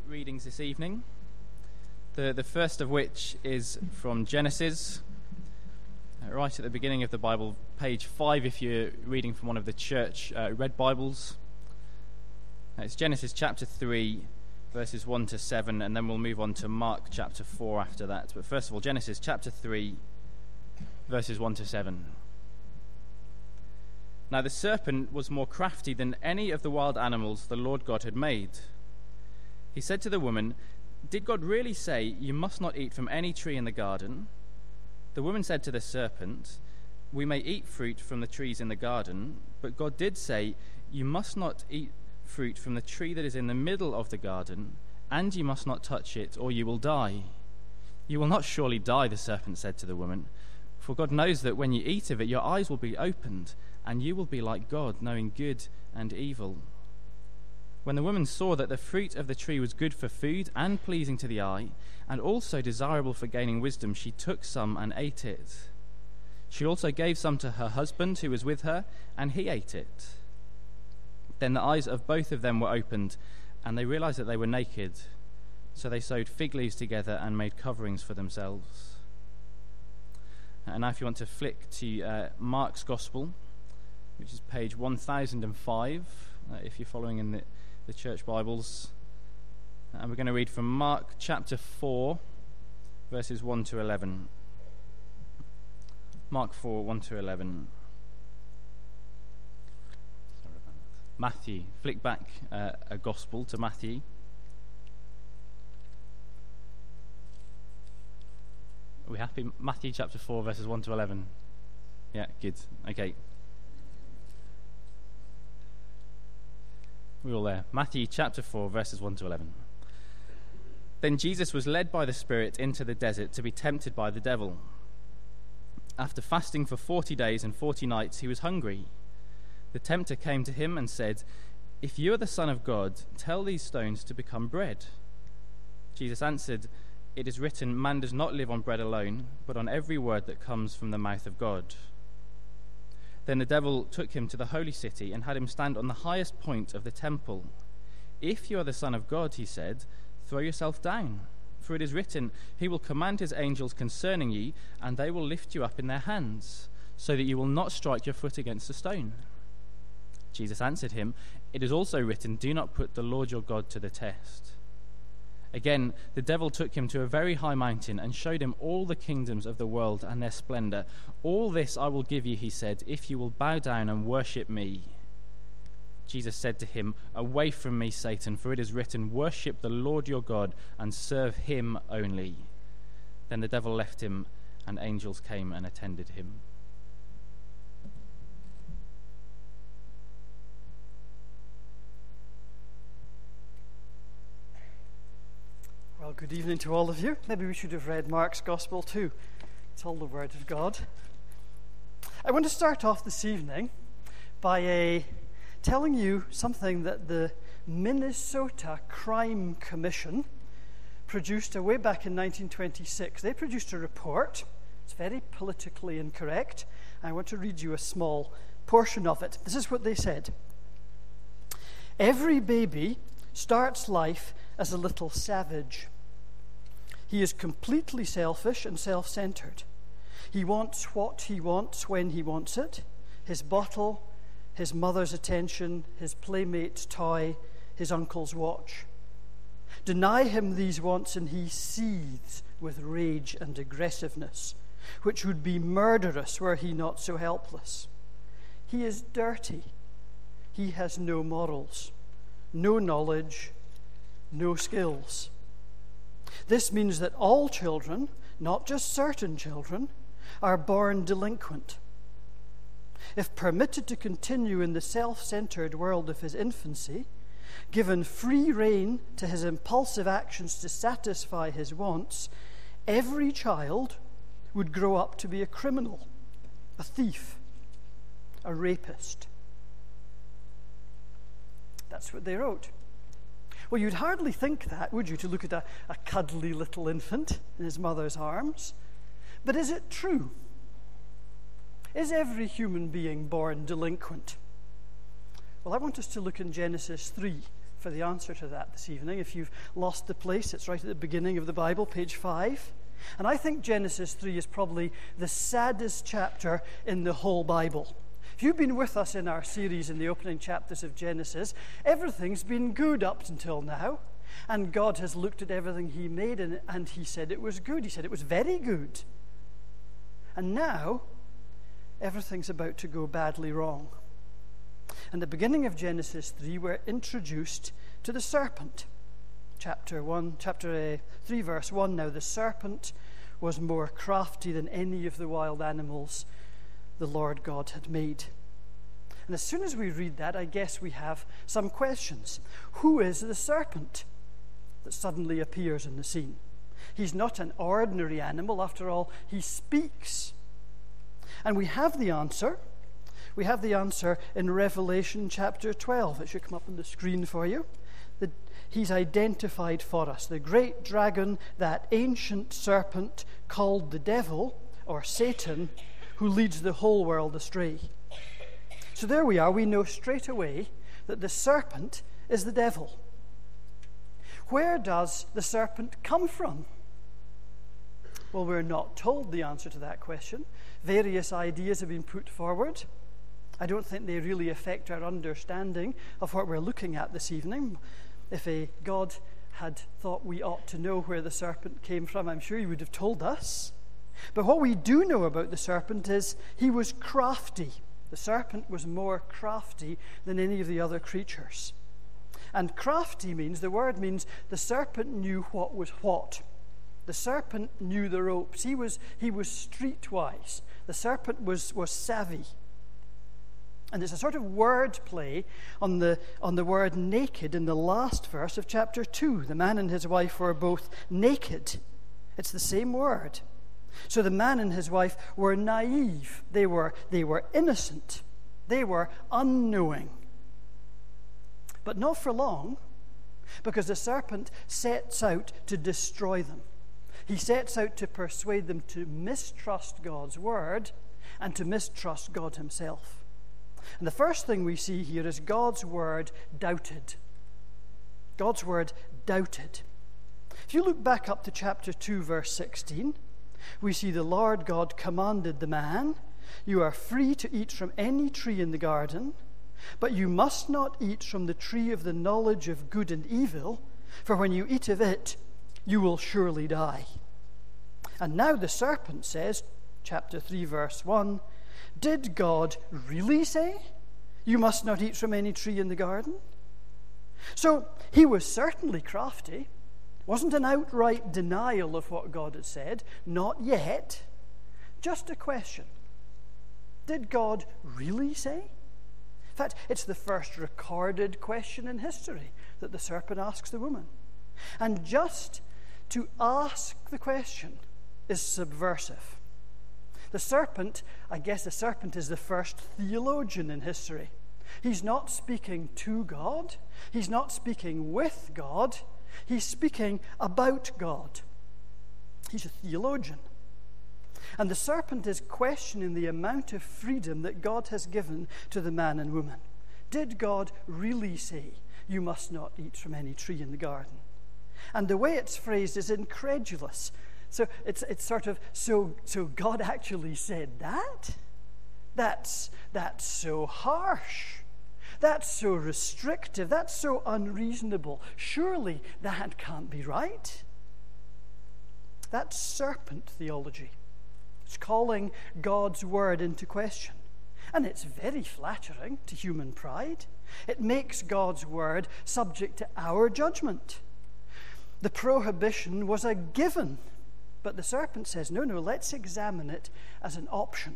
readings this evening, the first of which is from Genesis, right at the beginning of the Bible, page 5 if you're reading from one of the church red Bibles. It's Genesis chapter 3, verses 1 to 7, and then we'll move on to Mark chapter 4 after that. But first of all, Genesis chapter 3, verses 1 to 7. Now the serpent was more crafty than any of the wild animals the Lord God had made. He said to the woman, "Did God really say, 'You must not eat from any tree in the garden?' The woman said to the serpent, 'We may eat fruit from the trees in the garden, but God did say, "You must not eat fruit from the tree that is in the middle of the garden, and you must not touch it, or you will die." "You will not surely die," the serpent said to the woman, "for God knows that when you eat of it, your eyes will be opened, and you will be like God, knowing good and evil." When the woman saw that the fruit of the tree was good for food and pleasing to the eye, and also desirable for gaining wisdom, she took some and ate it. She also gave some to her husband who was with her, and he ate it. Then the eyes of both of them were opened, and they realized that they were naked. So they sewed fig leaves together and made coverings for themselves. And now if you want to flick to Mark's Gospel, which is page 1005, if you're following in the church Bibles. And we're going to read from Mark chapter 4, verses 1 to 11. Mark 4, 1 to 11. Sorry about that. Matthew. Flick back a Gospel to Matthew. Are we happy? Matthew chapter 4, verses 1 to 11. Yeah, good. Okay. We're all there. Matthew chapter 4, verses 1 to 11. Then Jesus was led by the Spirit into the desert to be tempted by the devil. After fasting for 40 days and 40 nights, he was hungry. The tempter came to him and said, "If you are the Son of God, tell these stones to become bread." Jesus answered, "It is written, man does not live on bread alone, but on every word that comes from the mouth of God." Then the devil took him to the holy city and had him stand on the highest point of the temple. "If you are the Son of God," he said, "throw yourself down. For it is written, he will command his angels concerning you, and they will lift you up in their hands, so that you will not strike your foot against a stone." Jesus answered him, "It is also written, do not put the Lord your God to the test." Again, the devil took him to a very high mountain and showed him all the kingdoms of the world and their splendor. "All this I will give you," he said, "if you will bow down and worship me." Jesus said to him, "Away from me, Satan, for it is written, worship the Lord your God and serve him only." Then the devil left him, and angels came and attended him. Well, good evening to all of you. Maybe we should have read Mark's Gospel too. It's all the Word of God. I want to start off this evening by telling you something that the Minnesota Crime Commission produced way back in 1926. They produced a report. It's very politically incorrect. I want to read you a small portion of it. This is what they said. "Every baby starts life as a little savage. He is completely selfish and self-centered. He wants what he wants when he wants it: his bottle, his mother's attention, his playmate's toy, his uncle's watch. Deny him these wants and he seethes with rage and aggressiveness, which would be murderous were he not so helpless. He is dirty. He has no morals, no knowledge, no skills. This means that all children, not just certain children, are born delinquent. If permitted to continue in the self-centered world of his infancy, given free rein to his impulsive actions to satisfy his wants, every child would grow up to be a criminal, a thief, a rapist." That's what they wrote. Well, you'd hardly think that, would you, to look at a cuddly little infant in his mother's arms? But is it true? Is every human being born delinquent? Well, I want us to look in Genesis 3 for the answer to that this evening. If you've lost the place, it's right at the beginning of the Bible, page 5. And I think Genesis 3 is probably the saddest chapter in the whole Bible. If you've been with us in our series in the opening chapters of Genesis, everything's been good up until now. And God has looked at everything he made and he said it was good. He said it was very good. And now, everything's about to go badly wrong. And the beginning of Genesis 3, we're introduced to the serpent. Chapter 3, verse 1. Now the serpent was more crafty than any of the wild animals the Lord God had made. And as soon as we read that, I guess we have some questions. Who is the serpent that suddenly appears in the scene? He's not an ordinary animal. After all, he speaks. And we have the answer. We have the answer in Revelation chapter 12. It should come up on the screen for you. He's identified for us. The great dragon, that ancient serpent called the devil, or Satan, who leads the whole world astray. So there we are. We know straight away that the serpent is the devil. Where does the serpent come from? Well, we're not told the answer to that question. Various ideas have been put forward. I don't think they really affect our understanding of what we're looking at this evening. If a God had thought we ought to know where the serpent came from, I'm sure he would have told us. But what we do know about the serpent is he was crafty. The serpent was more crafty than any of the other creatures. And crafty the word means the serpent knew what was what. The serpent knew the ropes. He was streetwise. The serpent was savvy. And there's a sort of word play on the word naked in the last verse of chapter 2. The man and his wife were both naked. It's the same word. So the man and his wife were naive. They were innocent. They were unknowing. But not for long, because the serpent sets out to destroy them. He sets out to persuade them to mistrust God's word and to mistrust God himself. And the first thing we see here is God's word doubted. God's word doubted. If you look back up to chapter 2, verse 16, we see the Lord God commanded the man, "You are free to eat from any tree in the garden, but you must not eat from the tree of the knowledge of good and evil, for when you eat of it, you will surely die." And now the serpent says, chapter 3, verse 1, did God really say, "You must not eat from any tree in the garden"? So he was certainly crafty. It wasn't an outright denial of what God had said. Not yet. Just a question. Did God really say? In fact, it's the first recorded question in history that the serpent asks the woman. And just to ask the question is subversive. I guess the serpent is the first theologian in history. He's not speaking to God. He's not speaking with God. He's speaking about God. He's a theologian. And the serpent is questioning the amount of freedom that God has given to the man and woman. Did God really say, "You must not eat from any tree in the garden"? And the way it's phrased is incredulous. So it's sort of, so God actually said that? That's so harsh. That's so restrictive. That's so unreasonable. Surely that can't be right. That's serpent theology. It's calling God's word into question. And it's very flattering to human pride. It makes God's word subject to our judgment. The prohibition was a given. But the serpent says, no, let's examine it as an option.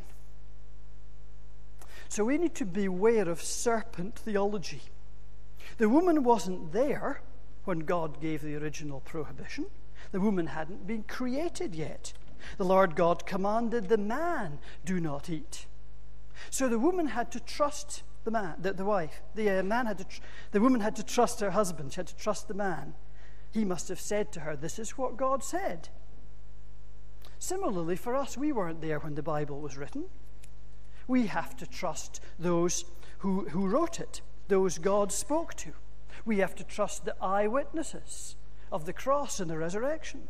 So we need to beware of serpent theology. The woman wasn't there when God gave the original prohibition. The woman hadn't been created yet. The Lord God commanded the man, "Do not eat." So the woman had to trust the man, the wife. The woman had to trust her husband. She had to trust the man. He must have said to her, "This is what God said." Similarly, for us, we weren't there when the Bible was written. We have to trust those who wrote it, those God spoke to. We have to trust the eyewitnesses of the cross and the resurrection.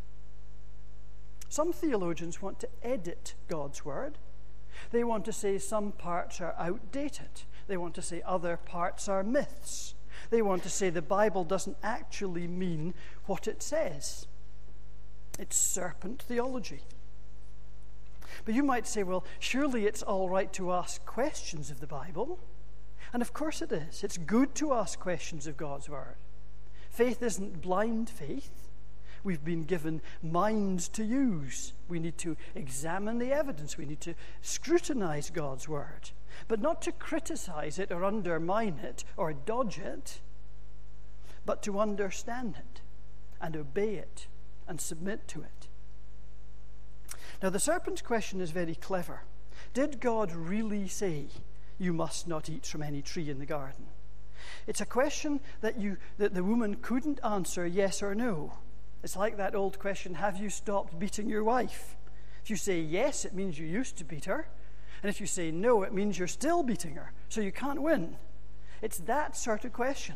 Some theologians want to edit God's word. They want to say some parts are outdated. They want to say other parts are myths. They want to say the Bible doesn't actually mean what it says. It's serpent theology. But you might say, well, surely it's all right to ask questions of the Bible. And of course it is. It's good to ask questions of God's word. Faith isn't blind faith. We've been given minds to use. We need to examine the evidence. We need to scrutinize God's word, but not to criticize it or undermine it or dodge it, but to understand it and obey it and submit to it. Now, the serpent's question is very clever. Did God really say, you must not eat from any tree in the garden? It's a question that the woman couldn't answer yes or no. It's like that old question, have you stopped beating your wife? If you say yes, it means you used to beat her. And if you say no, it means you're still beating her. So you can't win. It's that sort of question.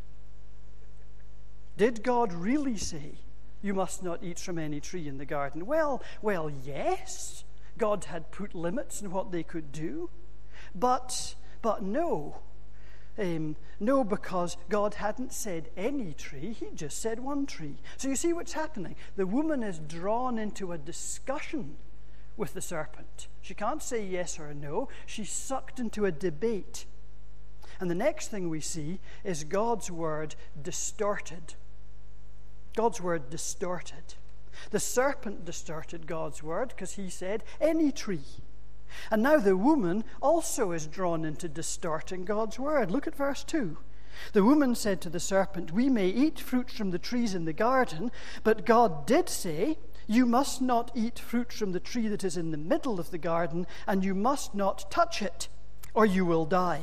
Did God really say, you must not eat from any tree in the garden? Well, yes. God had put limits on what they could do. But no. No, because God hadn't said any tree. He just said one tree. So you see what's happening. The woman is drawn into a discussion with the serpent. She can't say yes or no. She's sucked into a debate. And the next thing we see is God's word distorted. God's word distorted. The serpent distorted God's word because he said any tree. And now the woman also is drawn into distorting God's word. Look at verse 2. The woman said to the serpent, we may eat fruit from the trees in the garden, but God did say, you must not eat fruit from the tree that is in the middle of the garden, and you must not touch it, or you will die.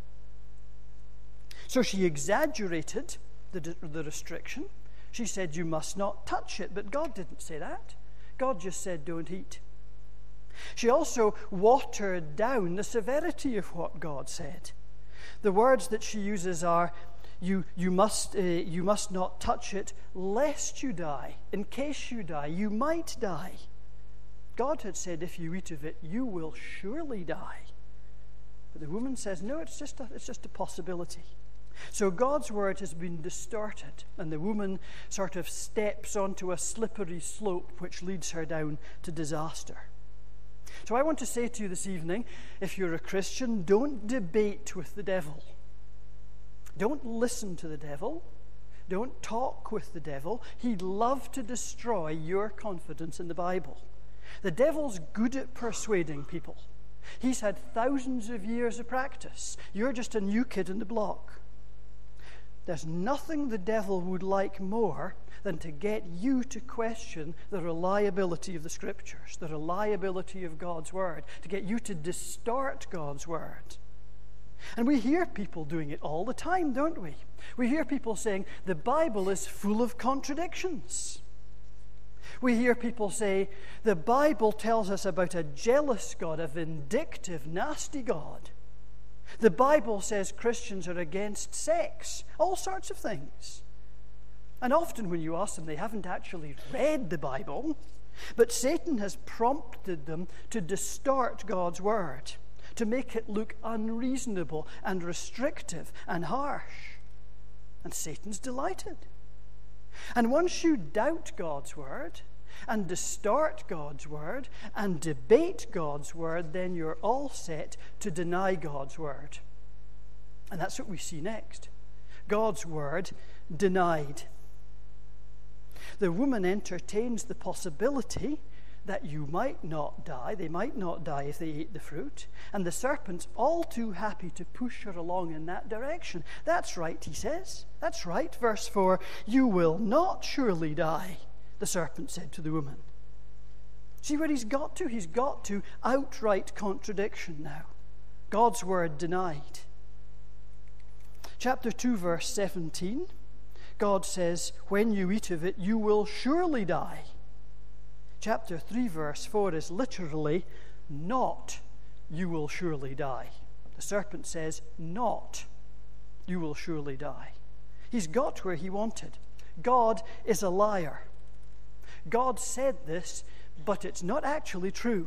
So she exaggerated the restriction. She said, you must not touch it, but God didn't say that. God just said, don't eat. She also watered down the severity of what God said. The words that she uses are, you must not touch it lest you die. In case you die, you might die. God had said, if you eat of it, you will surely die. But the woman says, no, it's just a possibility. So God's word has been distorted, and the woman sort of steps onto a slippery slope which leads her down to disaster. So I want to say to you this evening, if you're a Christian, don't debate with the devil. Don't listen to the devil. Don't talk with the devil. He'd love to destroy your confidence in the Bible. The devil's good at persuading people. He's had thousands of years of practice. You're just a new kid in the block. There's nothing the devil would like more than to get you to question the reliability of the Scriptures, the reliability of God's Word, to get you to distort God's Word. And we hear people doing it all the time, don't we? We hear people saying, the Bible is full of contradictions. We hear people say, the Bible tells us about a jealous God, a vindictive, nasty God. The Bible says Christians are against sex, all sorts of things. And often when you ask them, they haven't actually read the Bible, but Satan has prompted them to distort God's word, to make it look unreasonable and restrictive and harsh. And Satan's delighted. And once you doubt God's word and distort God's word and debate God's word, then you're all set to deny God's word. And that's what we see next. God's word denied. The woman entertains the possibility that you might not die. They might not die if they ate the fruit. And the serpent's all too happy to push her along in that direction. That's right, he says. That's right. Verse 4, you will not surely die, the serpent said to the woman. See where he's got to? He's got to outright contradiction now. God's word denied. Chapter 2, verse 17, God says, when you eat of it, you will surely die. Chapter 3, verse 4 is literally, not, you will surely die. The serpent says, not, you will surely die. He's got where he wanted. God is a liar. God said this, but it's not actually true.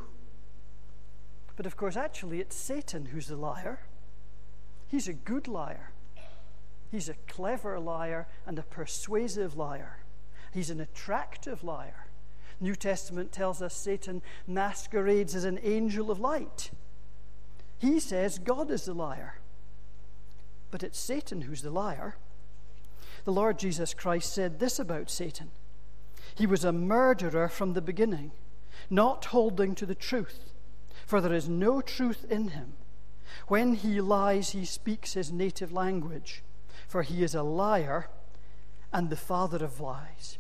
But of course, actually, it's Satan who's the liar. He's a good liar. He's a clever liar and a persuasive liar. He's an attractive liar. New Testament tells us Satan masquerades as an angel of light. He says God is the liar. But it's Satan who's the liar. The Lord Jesus Christ said this about Satan. He was a murderer from the beginning, not holding to the truth, for there is no truth in him. When he lies, he speaks his native language, for he is a liar and the father of lies.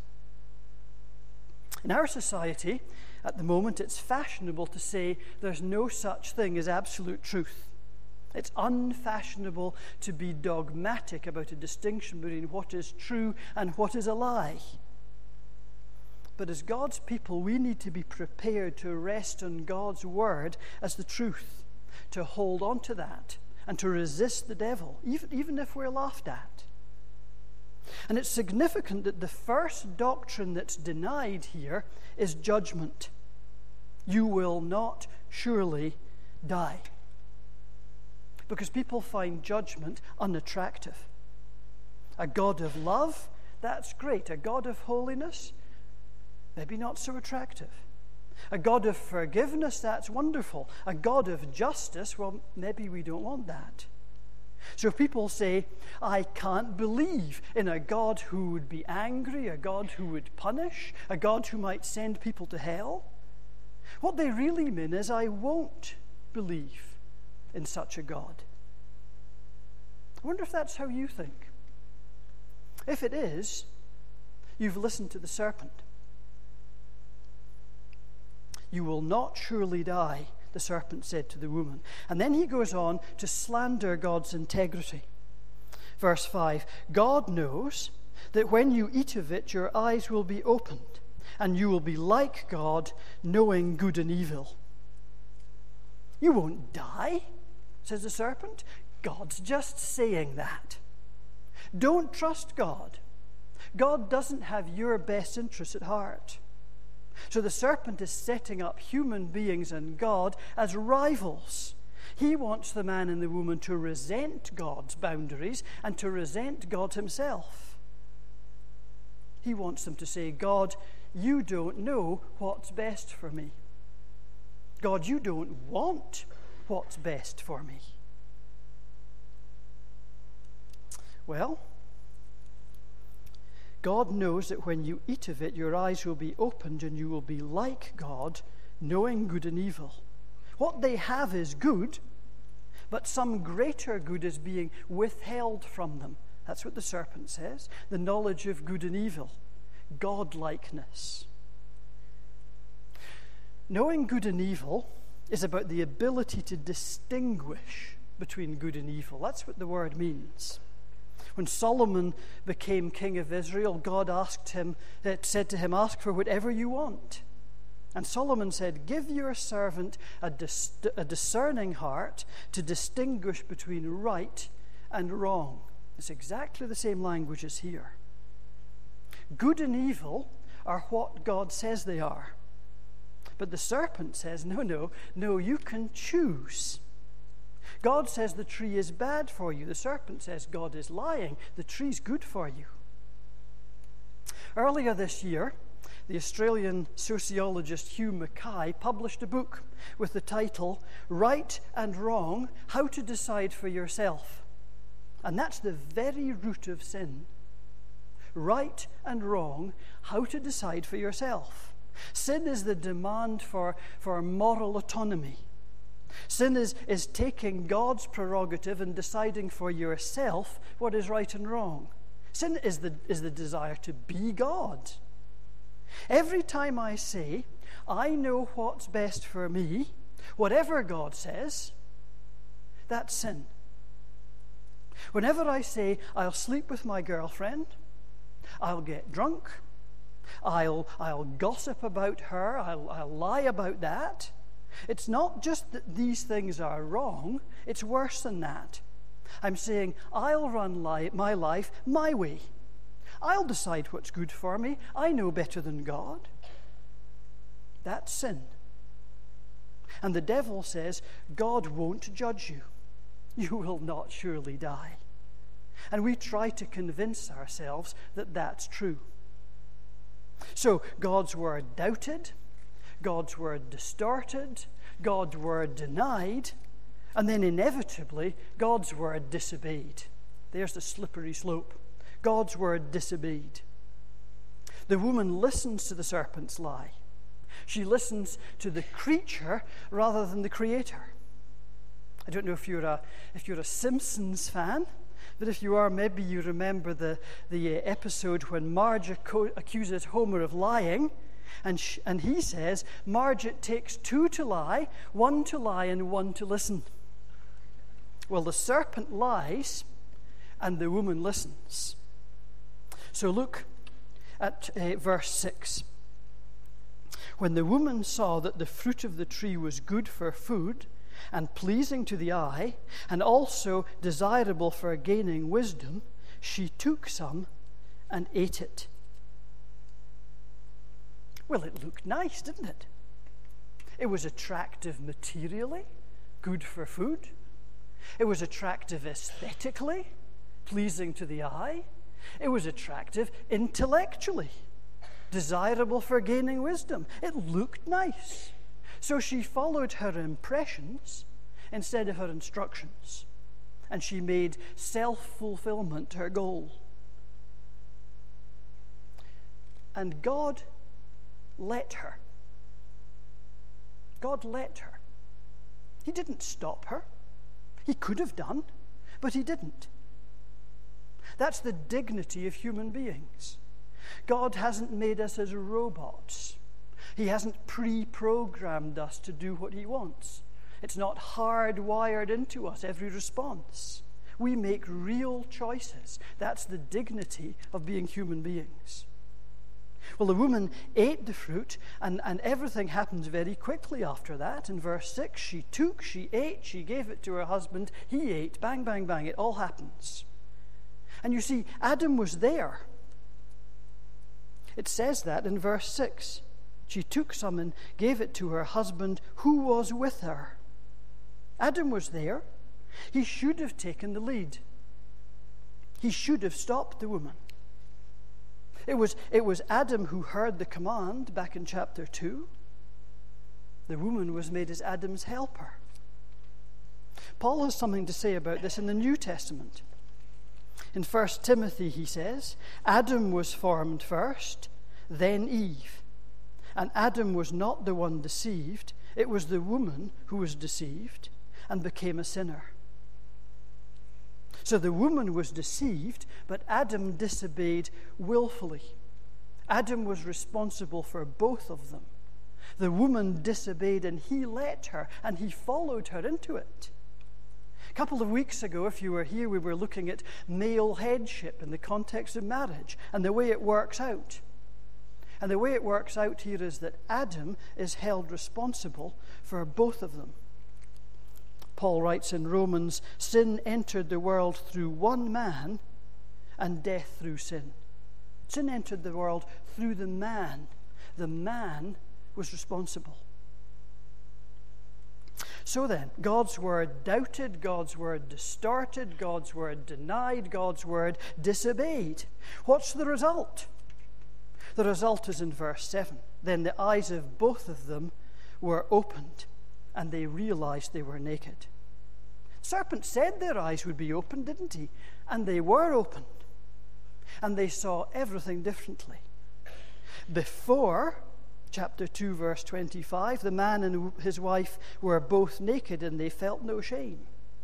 In our society, at the moment, it's fashionable to say there's no such thing as absolute truth. It's unfashionable to be dogmatic about a distinction between what is true and what is a lie. But as God's people, we need to be prepared to rest on God's word as the truth, to hold on to that, and to resist the devil, even if we're laughed at. And it's significant that the first doctrine that's denied here is judgment. You will not surely die. Because people find judgment unattractive. A God of love, that's great. A God of holiness, maybe not so attractive. A God of forgiveness, that's wonderful. A God of justice, well, maybe we don't want that. So if people say, I can't believe in a God who would be angry, a God who would punish, a God who might send people to hell, what they really mean is, I won't believe in such a God. I wonder if that's how you think. If it is, you've listened to the serpent. You will not surely die, the serpent said to the woman. And then he goes on to slander God's integrity. Verse 5, God knows that when you eat of it, your eyes will be opened, and you will be like God, knowing good and evil. You won't die, says the serpent. God's just saying that. Don't trust God. God doesn't have your best interests at heart. So the serpent is setting up human beings and God as rivals. He wants the man and the woman to resent God's boundaries and to resent God himself. He wants them to say, God, you don't know what's best for me. God, you don't want what's best for me. Well, God knows that when you eat of it, your eyes will be opened and you will be like God, knowing good and evil. What they have is good, but some greater good is being withheld from them. That's what the serpent says. The knowledge of good and evil. Godlikeness. Knowing good and evil is about the ability to distinguish between good and evil. That's what the word means. When Solomon became king of Israel, God said to him, ask for whatever you want. And Solomon said, give your servant a discerning heart to distinguish between right and wrong. It's exactly the same language as here. Good and evil are what God says they are. But the serpent says, no, you can choose. God says the tree is bad for you. The serpent says God is lying. The tree's good for you. Earlier this year, the Australian sociologist Hugh Mackay published a book with the title, Right and Wrong, How to Decide for Yourself. And that's the very root of sin. Right and wrong, how to decide for yourself. Sin is the demand for moral autonomy. Sin is taking God's prerogative and deciding for yourself what is right and wrong. Sin is the desire to be God. Every time I say, I know what's best for me, whatever God says, that's sin. Whenever I say, I'll sleep with my girlfriend, I'll get drunk, I'll gossip about her, I'll lie about that, it's not just that these things are wrong, it's worse than that. I'm saying, I'll run my life my way. I'll decide what's good for me. I know better than God. That's sin. And the devil says, God won't judge you. You will not surely die. And we try to convince ourselves that that's true. So God's word doubted, God's word distorted, God's word denied, and then inevitably God's word disobeyed. There's the slippery slope. God's word disobeyed. The woman listens to the serpent's lie. She listens to the creature rather than the creator. I don't know if you're a Simpsons fan, but if you are, maybe you remember the episode when Marge accuses Homer of lying, and he says, Marge, it takes two to lie and one to listen. Well, the serpent lies, and the woman listens. So look at verse 6. When the woman saw that the fruit of the tree was good for food, and pleasing to the eye, and also desirable for gaining wisdom, she took some and ate it. Well, it looked nice, didn't it? It was attractive materially, good for food. It was attractive aesthetically, pleasing to the eye. It was attractive intellectually, desirable for gaining wisdom. It looked nice. So she followed her impressions instead of her instructions, and she made self-fulfillment her goal. And God let her. God let her. He didn't stop her. He could have done, but he didn't. That's the dignity of human beings. God hasn't made us as robots. He hasn't pre-programmed us to do what he wants. It's not hardwired into us, every response. We make real choices. That's the dignity of being human beings. Well, the woman ate the fruit, and everything happens very quickly after that. In verse 6, she took, she ate, she gave it to her husband, he ate, bang, bang, bang, it all happens. And you see, Adam was there. It says that in verse 6. She took some and gave it to her husband who was with her. Adam was there. He should have taken the lead. He should have stopped the woman. It was Adam who heard the command back in chapter 2. The woman was made as Adam's helper. Paul has something to say about this in the New Testament. In 1 Timothy, he says, Adam was formed first, then Eve. And Adam was not the one deceived. It was the woman who was deceived and became a sinner. So the woman was deceived, but Adam disobeyed willfully. Adam was responsible for both of them. The woman disobeyed, and he let her, and he followed her into it. A couple of weeks ago, if you were here, we were looking at male headship in the context of marriage and the way it works out. And the way it works out here is that Adam is held responsible for both of them. Paul writes in Romans, sin entered the world through one man, and death through sin. Sin entered the world through the man. The man was responsible. So then, God's word doubted, God's word distorted, God's word denied, God's word disobeyed. What's the result? The result is in verse 7. Then the eyes of both of them were opened, and they realized they were naked. The serpent said their eyes would be opened, didn't he? And they were opened. And they saw everything differently. Before, chapter 2, verse 25, the man and his wife were both naked and they felt no shame.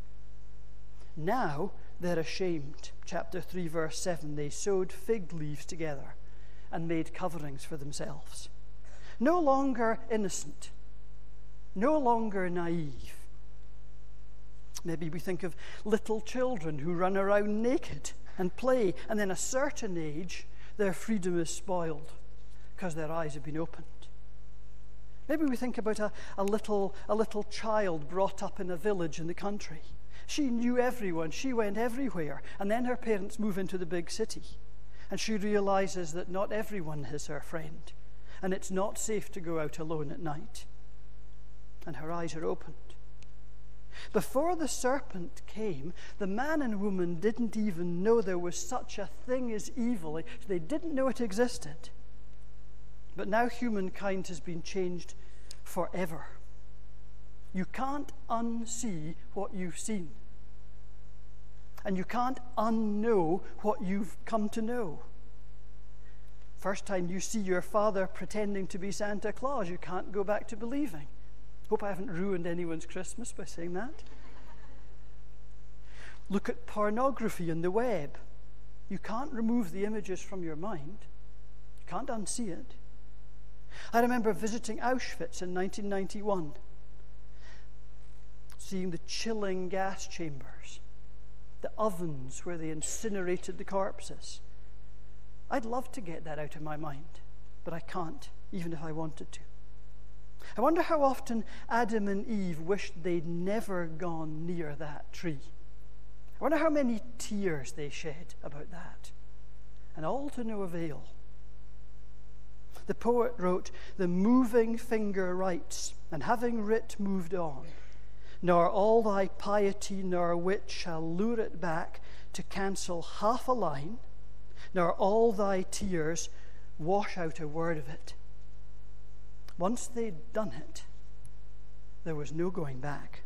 Now they're ashamed. Chapter 3, verse 7, they sewed fig leaves together and made coverings for themselves. No longer innocent, no longer naive. Maybe we think of little children who run around naked and play, and then at a certain age, their freedom is spoiled because their eyes have been opened. Maybe we think about a little child brought up in a village in the country, She knew everyone. She went everywhere. And then her parents move into the big city. And she realizes that not everyone is her friend. And it's not safe to go out alone at night. And her eyes are opened. Before the serpent came, the man and woman didn't even know there was such a thing as evil. They didn't know it existed. But now humankind has been changed forever. You can't unsee what you've seen. And you can't unknow what you've come to know. First time you see your father pretending to be Santa Claus, you can't go back to believing. Hope I haven't ruined anyone's Christmas by saying that. Look at pornography on the web. You can't remove the images from your mind. You can't unsee it. I remember visiting Auschwitz in 1991, seeing the chilling gas chambers, the ovens where they incinerated the corpses. I'd love to get that out of my mind, but I can't, even if I wanted to. I wonder how often Adam and Eve wished they'd never gone near that tree. I wonder how many tears they shed about that, and all to no avail. The poet wrote, "The moving finger writes, and having writ moved on, nor all thy piety nor wit shall lure it back to cancel half a line, nor all thy tears wash out a word of it." Once they'd done it, there was no going back.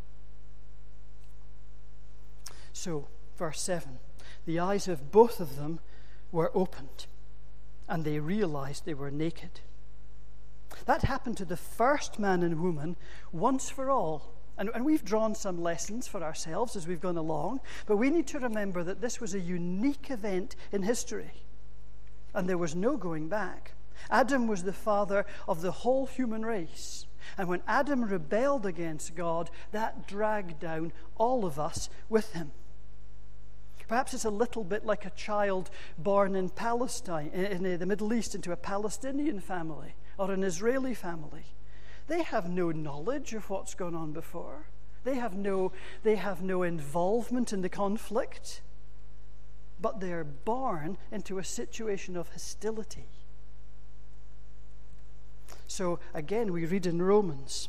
So, verse 7, the eyes of both of them were opened, and they realized they were naked. That happened to the first man and woman once for all. And we've drawn some lessons for ourselves as we've gone along, but we need to remember that this was a unique event in history, and there was no going back. Adam was the father of the whole human race, and when Adam rebelled against God, that dragged down all of us with him. Perhaps it's a little bit like a child born in Palestine, in the Middle East, into a Palestinian family or an Israeli family. They have no knowledge of what's gone on before. They have no involvement in the conflict, but they're born into a situation of hostility. So again, we read in Romans,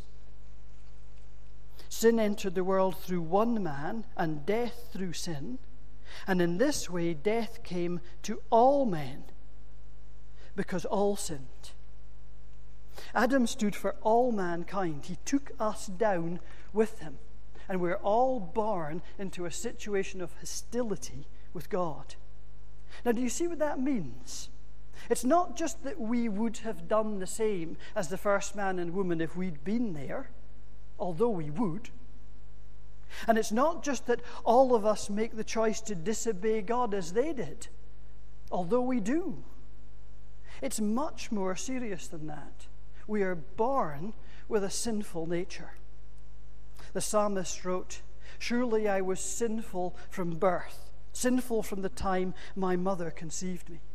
sin entered the world through one man, and death through sin. And in this way, death came to all men, because all sinned. Adam stood for all mankind. He took us down with him. And we're all born into a situation of hostility with God. Now, do you see what that means? It's not just that we would have done the same as the first man and woman if we'd been there, although we would. And it's not just that all of us make the choice to disobey God as they did, although we do. It's much more serious than that. We are born with a sinful nature. The psalmist wrote, "Surely I was sinful from birth, sinful from the time my mother conceived me."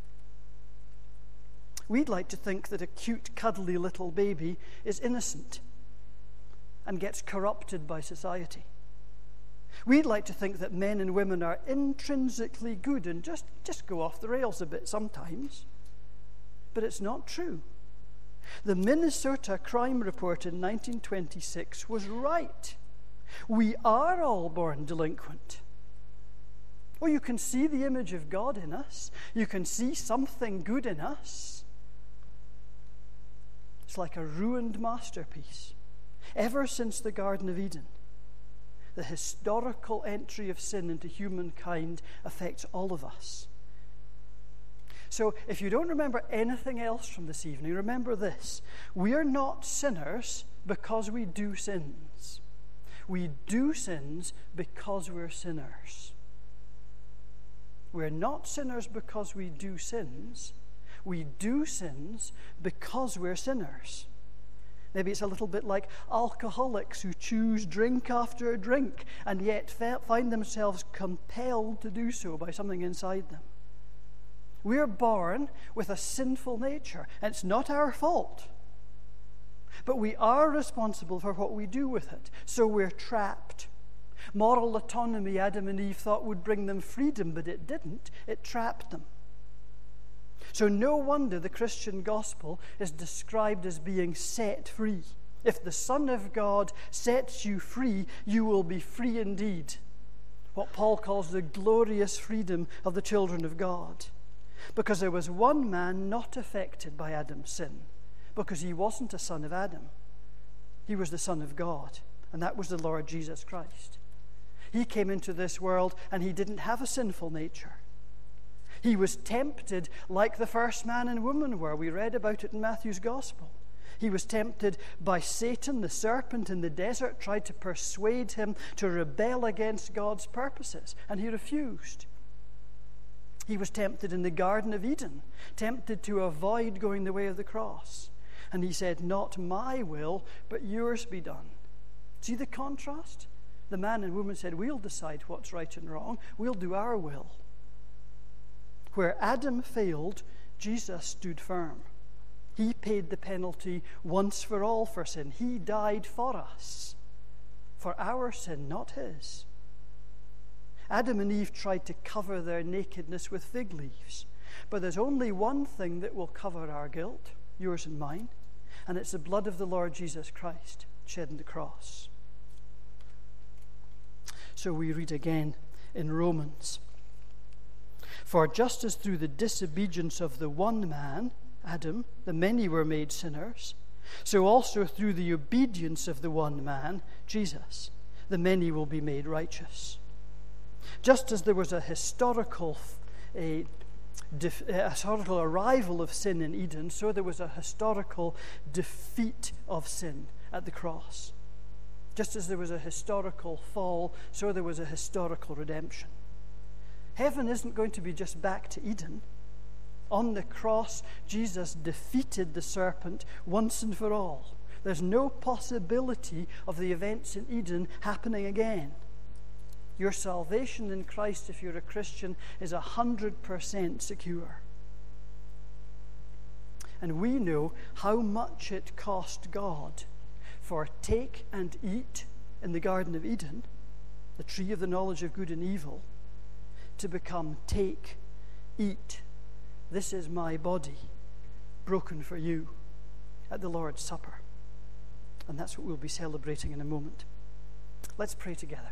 We'd like to think that a cute, cuddly little baby is innocent and gets corrupted by society. We'd like to think that men and women are intrinsically good and just go off the rails a bit sometimes. But it's not true. The Minnesota Crime Report in 1926 was right. We are all born delinquent. Oh, you can see the image of God in us. You can see something good in us. It's like a ruined masterpiece. Ever since the Garden of Eden, the historical entry of sin into humankind affects all of us. So if you don't remember anything else from this evening, remember this. We are not sinners because we do sins. We do sins because we're sinners. We're not sinners because we do sins. We do sins because we're sinners. Maybe it's a little bit like alcoholics who choose drink after drink and yet find themselves compelled to do so by something inside them. We're born with a sinful nature, and it's not our fault. But we are responsible for what we do with it. So we're trapped. Moral autonomy, Adam and Eve thought, would bring them freedom, but it didn't. It trapped them. So no wonder the Christian gospel is described as being set free. If the Son of God sets you free, you will be free indeed. What Paul calls the glorious freedom of the children of God. Because there was one man not affected by Adam's sin, because he wasn't a son of Adam. He was the Son of God, and that was the Lord Jesus Christ. He came into this world and he didn't have a sinful nature. He was tempted like the first man and woman were. We read about it in Matthew's Gospel. He was tempted by Satan, the serpent in the desert, tried to persuade him to rebel against God's purposes, and he refused. He was tempted in the Garden of Eden, tempted to avoid going the way of the cross. And he said, "Not my will, but yours be done." See the contrast? The man and woman said, "We'll decide what's right and wrong. We'll do our will." Where Adam failed, Jesus stood firm. He paid the penalty once for all for sin. He died for us, for our sin, not his. Adam and Eve tried to cover their nakedness with fig leaves, but there's only one thing that will cover our guilt, yours and mine, and it's the blood of the Lord Jesus Christ shed on the cross. So we read again in Romans, "For just as through the disobedience of the one man, Adam, the many were made sinners, so also through the obedience of the one man, Jesus, the many will be made righteous." Just as there was a historical arrival of sin in Eden, so there was a historical defeat of sin at the cross. Just as there was a historical fall, so there was a historical redemption. Heaven isn't going to be just back to Eden. On the cross, Jesus defeated the serpent once and for all. There's no possibility of the events in Eden happening again. Your salvation in Christ, if you're a Christian, is 100% secure. And we know how much it cost God for take and eat in the Garden of Eden, the tree of the knowledge of good and evil, to become take, eat, this is my body, broken for you, at the Lord's Supper. And that's what we'll be celebrating in a moment. Let's pray together.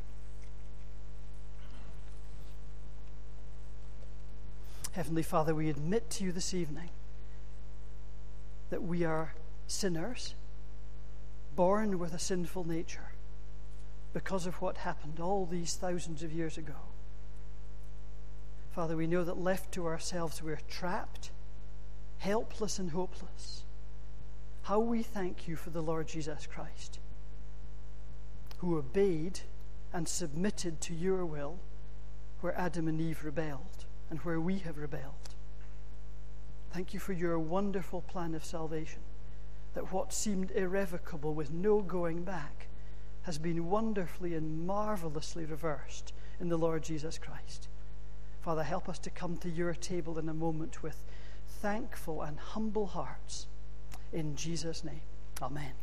Heavenly Father, we admit to you this evening that we are sinners, born with a sinful nature because of what happened all these thousands of years ago. Father, we know that left to ourselves we're trapped, helpless and hopeless. How we thank you for the Lord Jesus Christ, who obeyed and submitted to your will where Adam and Eve rebelled and where we have rebelled. Thank you for your wonderful plan of salvation, that what seemed irrevocable with no going back has been wonderfully and marvelously reversed in the Lord Jesus Christ. Father, help us to come to your table in a moment with thankful and humble hearts. In Jesus' name, amen.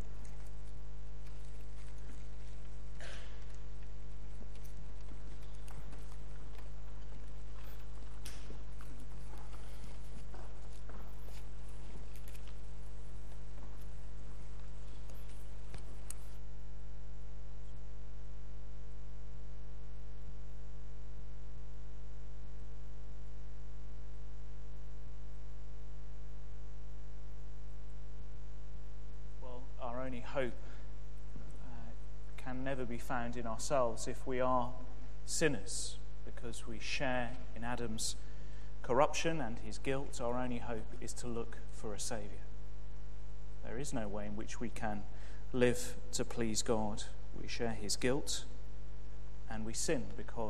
Hope can never be found in ourselves if we are sinners, because we share in Adam's corruption and his guilt. Our only hope is to look for a Saviour. There is no way in which we can live to please God. We share his guilt and we sin because